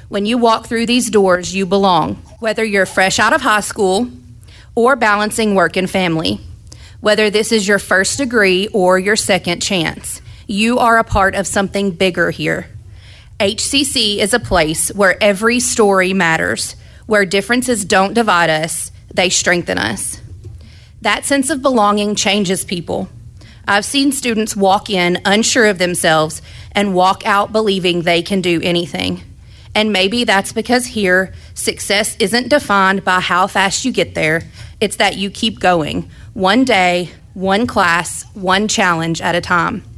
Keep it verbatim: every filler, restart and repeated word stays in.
When you walk through these doors, you belong, whether you're fresh out of high school or balancing work and family. Whether this is your first degree or your second chance, you are a part of something bigger here. H C C is a place where every story matters, where differences don't divide us, they strengthen us. That sense of belonging changes people. I've seen students walk in unsure of themselves and walk out believing they can do anything. And maybe that's because here, success isn't defined by how fast you get there. It's that you keep going, one day, one class, one challenge at a time.